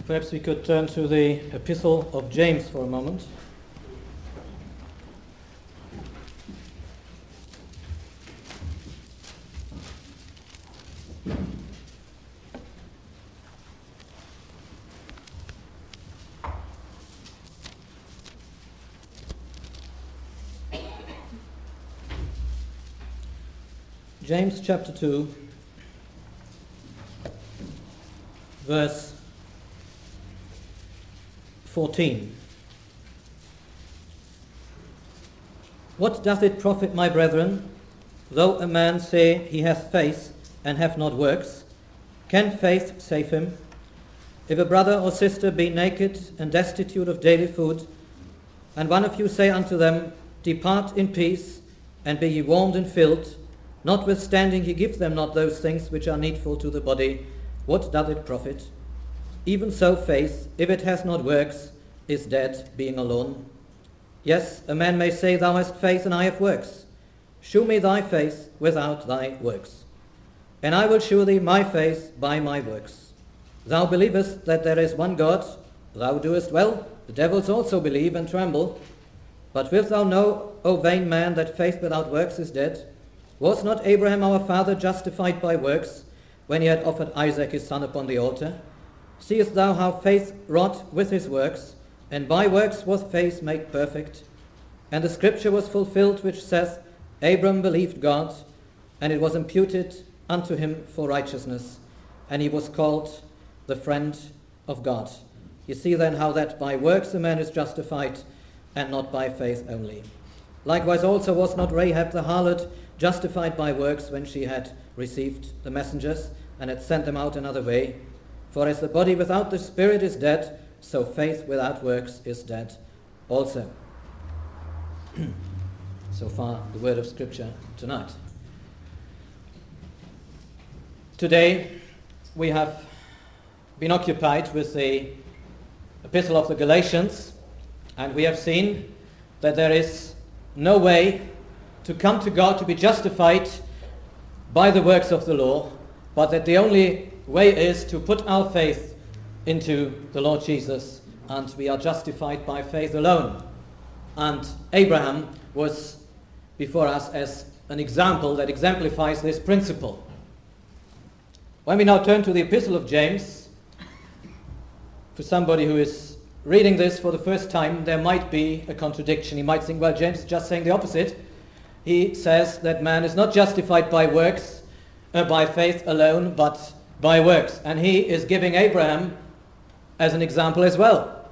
Perhaps we could turn to the Epistle of James for a moment. James chapter 2, verse 14. What doth it profit, my brethren, though a man say he hath faith and have not works? Can faith save him? If a brother or sister be naked and destitute of daily food, and one of you say unto them, Depart in peace, and be ye warmed and filled, notwithstanding he give them not those things which are needful to the body, what doth it profit? Even so faith, if it has not works, is dead, being alone. Yes, a man may say, Thou hast faith, and I have works. Shew me thy faith without thy works, and I will shew thee my faith by my works. Thou believest that there is one God, thou doest well. The devils also believe and tremble. But wilt thou know, O vain man, that faith without works is dead? Was not Abraham our father justified by works, when he had offered Isaac his son upon the altar? Seest thou how faith wrought with his works, and by works was faith made perfect? And the scripture was fulfilled which saith, Abram believed God, and it was imputed unto him for righteousness, and he was called the friend of God. You see then how that by works a man is justified, and not by faith only. Likewise also was not Rahab the harlot justified by works when she had received the messengers and had sent them out another way? For as the body without the spirit is dead, so faith without works is dead also. So far the word of Scripture tonight. Today we have been occupied with the Epistle of the Galatians, and we have seen that there is no way to come to God to be justified by the works of the law, but that the only way is to put our faith into the Lord Jesus, and we are justified by faith alone. And Abraham was before us as an example that exemplifies this principle. When we now turn to the Epistle of James, for somebody who is reading this for the first time, there might be a contradiction. He might think, well, James is just saying the opposite. He says that man is not justified by works, by faith alone, but by works. And he is giving Abraham as an example as well.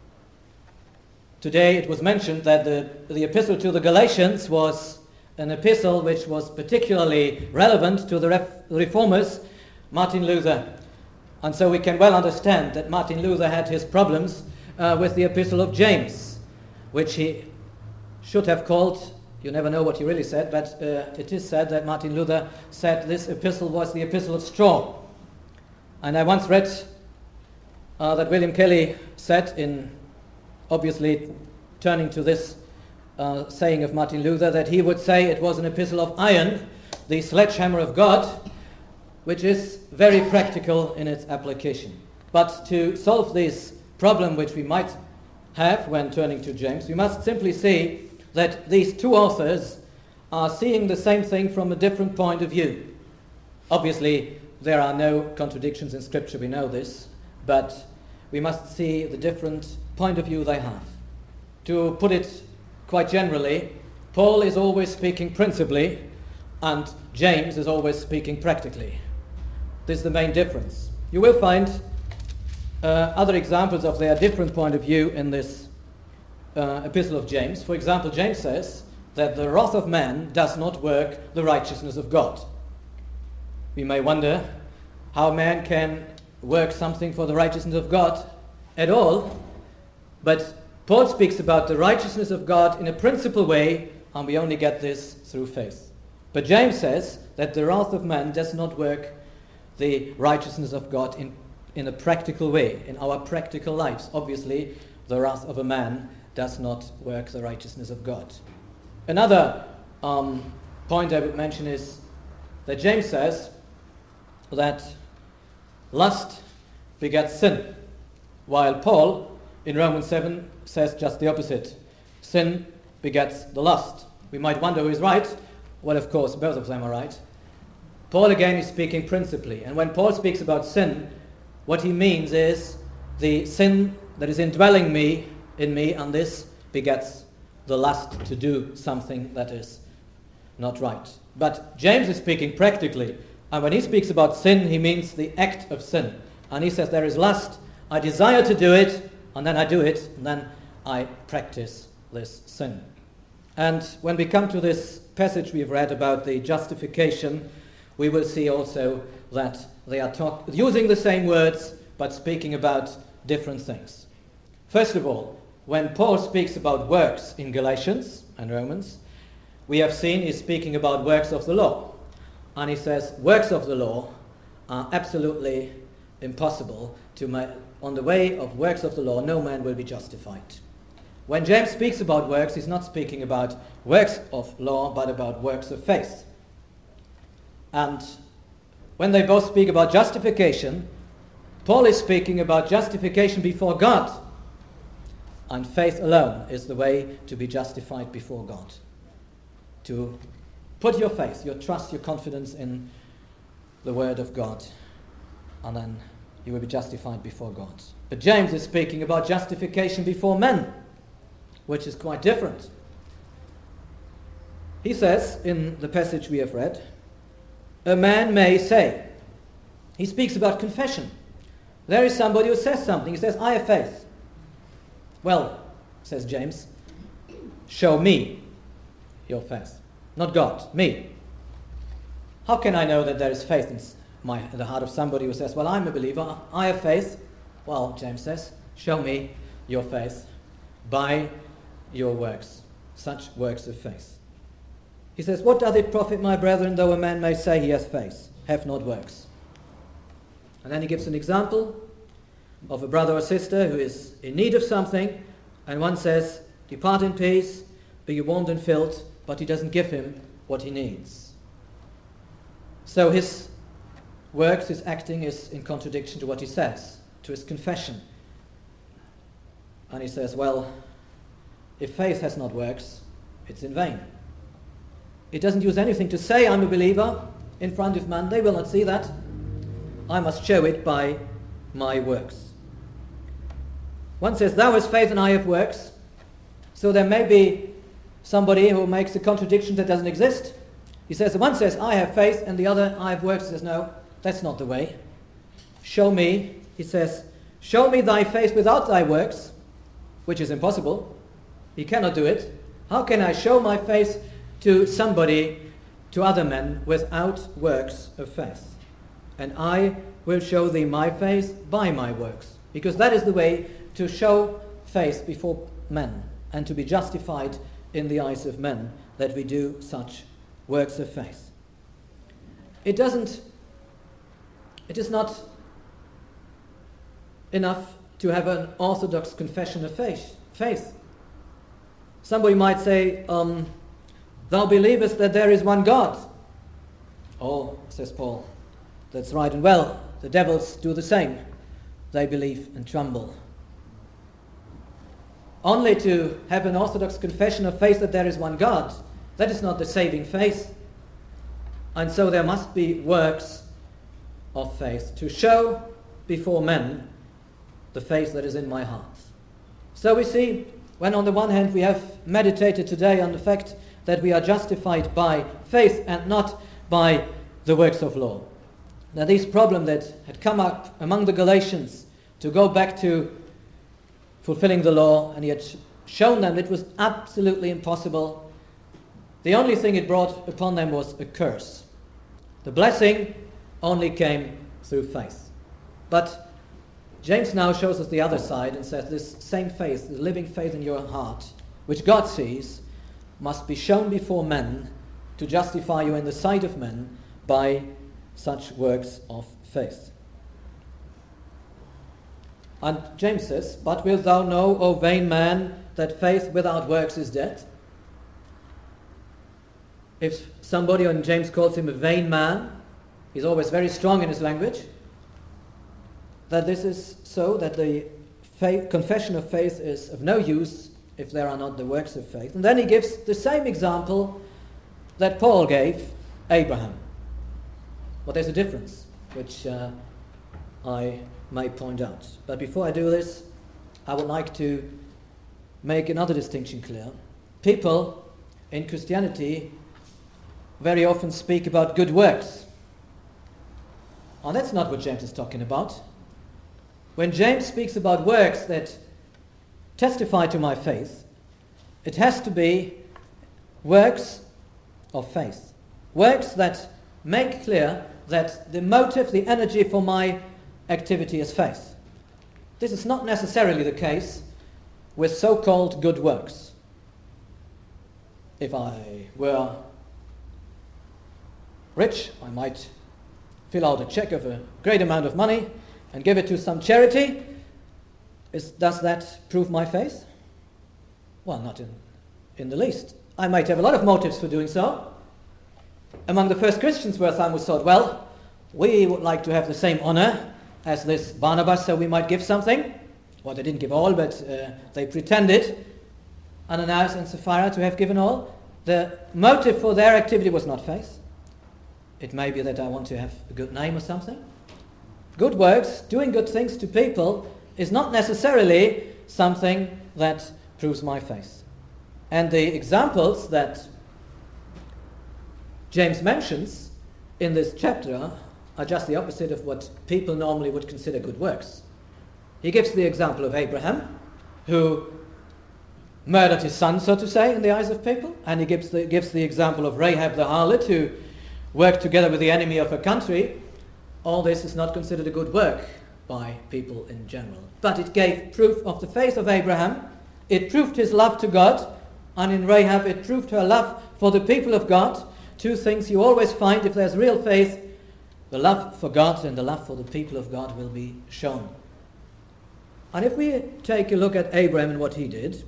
Today it was mentioned that the epistle to the Galatians was an epistle which was particularly relevant to the reformers, Martin Luther. And so we can well understand that Martin Luther had his problems with the epistle of James, which he should have called, you never know what he really said, but it is said that Martin Luther said this epistle was the epistle of straw. And I once read that William Kelly said, in obviously turning to this saying of Martin Luther, that he would say it was an epistle of iron, the sledgehammer of God, which is very practical in its application. But to solve this problem which we might have when turning to James, we must simply see that these two authors are seeing the same thing from a different point of view. Obviously, there are no contradictions in Scripture, we know this, but we must see the different point of view they have. To put it quite generally, Paul is always speaking principally, and James is always speaking practically. This is the main difference. You will find other examples of their different point of view in this epistle of James. For example, James says that the wrath of man does not work the righteousness of God. We may wonder how man can work something for the righteousness of God at all, but Paul speaks about the righteousness of God in a principal way, and we only get this through faith. But James says that the wrath of man does not work the righteousness of God in a practical way, in our practical lives. Obviously, the wrath of a man does not work the righteousness of God. Another point I would mention is that James says that lust begets sin. while Paul in Romans 7 says just the opposite. Sin begets the lust. We might wonder who is right. Well, of course, both of them are right. Paul again is speaking principally, and when Paul speaks about sin, what he means is the sin that is indwelling in me, and this begets the lust to do something that is not right. But James is speaking practically, and when he speaks about sin, he means the act of sin. And he says there is lust, I desire to do it, and then I do it, and then I practice this sin. And when we come to this passage we've read about the justification, we will see also that they are using the same words, but speaking about different things. First of all, when Paul speaks about works in Galatians and Romans, we have seen he's speaking about works of the law. And he says works of the law are absolutely impossible to make. On the way of works of the law, no man will be justified. When James speaks about works, he's not speaking about works of law, but about works of faith. And when they both speak about justification, Paul is speaking about justification before God. And faith alone is the way to be justified before God. To put your faith, your trust, your confidence in the Word of God, and then you will be justified before God. But James is speaking about justification before men, which is quite different. He says, in the passage we have read, a man may say. He speaks about confession. There is somebody who says something. He says, I have faith. Well, says James, show me your faith. Not God, me. How can I know that there is faith in the heart of somebody who says, well, I'm a believer, I have faith? Well, James says, show me your faith by your works, such works of faith. He says, what doth it profit, my brethren, though a man may say he has faith, have not works? And then he gives an example of a brother or sister who is in need of something, and one says, depart in peace, be warmed and filled, but he doesn't give him what he needs. So his works, his acting is in contradiction to what he says, to his confession. And he says, well, if faith has not works, it's in vain. It doesn't use anything to say I'm a believer in front of man. They will not see that. I must show it by my works. One says, thou hast faith and I have works. So there may be somebody who makes a contradiction that doesn't exist. He says, the one says, I have faith, and the other, I have works. He says, no, that's not the way. Show me, he says, show me thy faith without thy works, which is impossible. He cannot do it. How can I show my faith to somebody, to other men, without works of faith? And I will show thee my faith by my works, because that is the way to show faith before men and to be justified in the eyes of men, that we do such works of faith. It is not enough to have an orthodox confession of faith. Somebody might say, thou believest that there is one God. Oh, says Paul, that's right and well. The devils do the same. They believe and tremble. Only to have an orthodox confession of faith that there is one God, that is not the saving faith. And so there must be works of faith to show before men the faith that is in my heart. So we see, when on the one hand we have meditated today on the fact that we are justified by faith and not by the works of law. Now this problem that had come up among the Galatians to go back to fulfilling the law, and he had shown them it was absolutely impossible. The only thing it brought upon them was a curse. The blessing only came through faith. But James now shows us the other side and says this same faith, the living faith in your heart, which God sees, must be shown before men to justify you in the sight of men by such works of faith. And James says, but wilt thou know, O vain man, that faith without works is dead? If somebody, and James calls him a vain man, he's always very strong in his language, that this is so, that the confession of faith is of no use if there are not the works of faith. And then he gives the same example that Paul gave Abraham. But there's a difference, which I may point out. But before I do this, I would like to make another distinction clear. People in Christianity very often speak about good works. And that's not what James is talking about. When James speaks about works that testify to my faith, it has to be works of faith. Works that make clear that the motive, the energy for my activity is faith. This is not necessarily the case with so-called good works. If I were rich, I might fill out a check of a great amount of money and give it to some charity. Does that prove my faith? Well, not in the least. I might have a lot of motives for doing so. Among the first Christians were some who thought, well, we would like to have the same honor as this Barnabas, so we might give something. Well, they didn't give all, but they pretended, Ananias and Sapphira, to have given all. The motive for their activity was not faith. It may be that I want to have a good name or something. Good works, doing good things to people, is not necessarily something that proves my faith. And the examples that James mentions in this chapter are just the opposite of what people normally would consider good works. He gives the example of Abraham, who murdered his son, so to say, in the eyes of people, and he gives the example of Rahab the harlot, who worked together with the enemy of her country. All this is not considered a good work by people in general. But it gave proof of the faith of Abraham. It proved his love to God. And in Rahab, it proved her love for the people of God. Two things you always find if there's real faith. The love for God and the love for the people of God will be shown. And if we take a look at Abraham and what he did,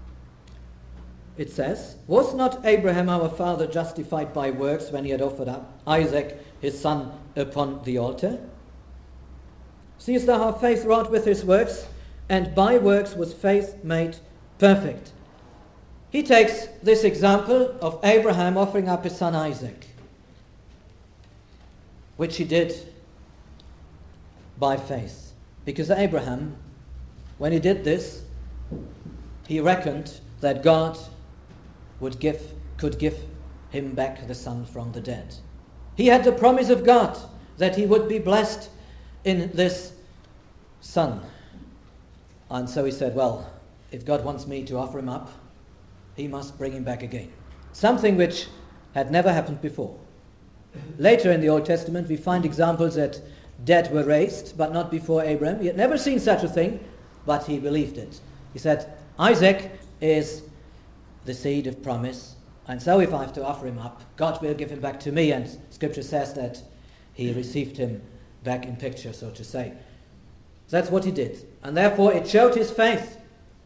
it says, was not Abraham our father justified by works when he had offered up Isaac his son upon the altar? Seest thou how faith wrought with his works, and by works was faith made perfect? He takes this example of Abraham offering up his son Isaac, which he did by faith. Because Abraham, when he did this, he reckoned that God could give him back the son from the dead. He had the promise of God that he would be blessed in this son. And so he said, well, if God wants me to offer him up, he must bring him back again. Something which had never happened before. Later in the Old Testament, we find examples that dead were raised, but not before Abraham. He had never seen such a thing, but he believed it. He said, Isaac is the seed of promise, and so if I have to offer him up, God will give him back to me, and Scripture says that he received him back in picture, so to say. That's what he did, and therefore it showed his faith.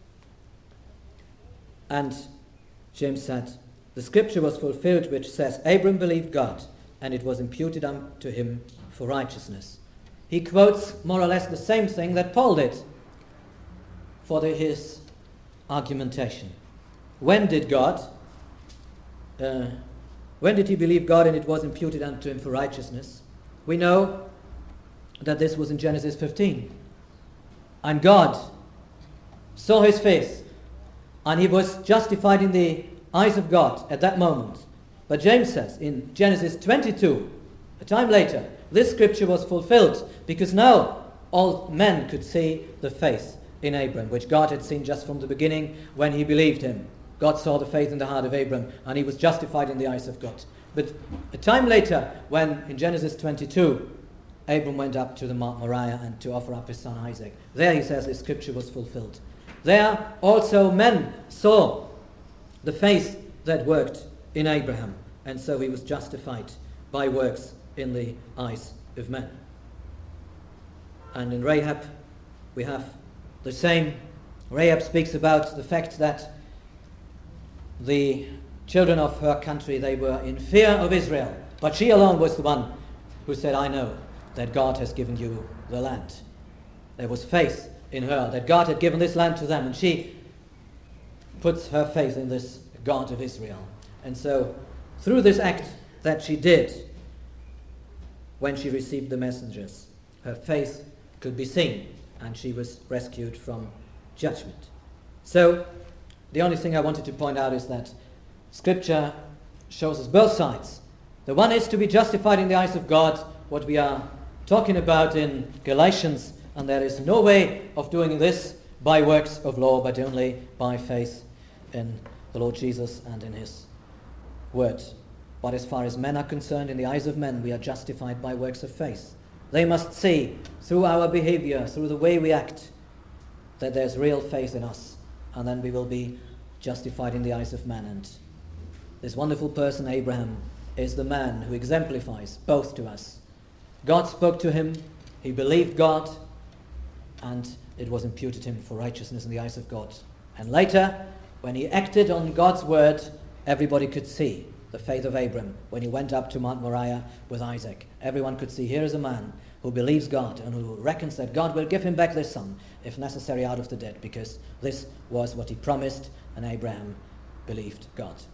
And James said, the Scripture was fulfilled which says, Abram believed God, and it was imputed unto him for righteousness. He quotes more or less the same thing that Paul did for his argumentation. When did he believe God and it was imputed unto him for righteousness? We know that this was in Genesis 15. And God saw his face, and he was justified in the eyes of God at that moment. But James says in Genesis 22, a time later, this scripture was fulfilled because now all men could see the faith in Abram, which God had seen just from the beginning when he believed him. God saw the faith in the heart of Abram, and he was justified in the eyes of God. But a time later, when in Genesis 22, Abram went up to the Mount Moriah and to offer up his son Isaac, there he says the scripture was fulfilled. There also men saw the faith that worked in Abraham, and so he was justified by works in the eyes of men. And in Rahab, we have the same. Rahab speaks about the fact that the children of her country, they were in fear of Israel, but she alone was the one who said, I know that God has given you the land. There was faith in her, that God had given this land to them, and she puts her faith in this God of Israel. And so, through this act that she did, when she received the messengers, her faith could be seen, and she was rescued from judgment. So, the only thing I wanted to point out is that Scripture shows us both sides. The one is to be justified in the eyes of God, what we are talking about in Galatians, and there is no way of doing this by works of law, but only by faith in the Lord Jesus and in his word. But as far as men are concerned, in the eyes of men, we are justified by works of faith. They must see through our behavior, through the way we act, that there's real faith in us, and then we will be justified in the eyes of men. And this wonderful person, Abraham, is the man who exemplifies both to us. God spoke to him, he believed God, and it was imputed to him for righteousness in the eyes of God. And later, when he acted on God's word, everybody could see the faith of Abraham when he went up to Mount Moriah with Isaac. Everyone could see, here is a man who believes God and who reckons that God will give him back this son, if necessary, out of the dead, because this was what he promised, and Abraham believed God.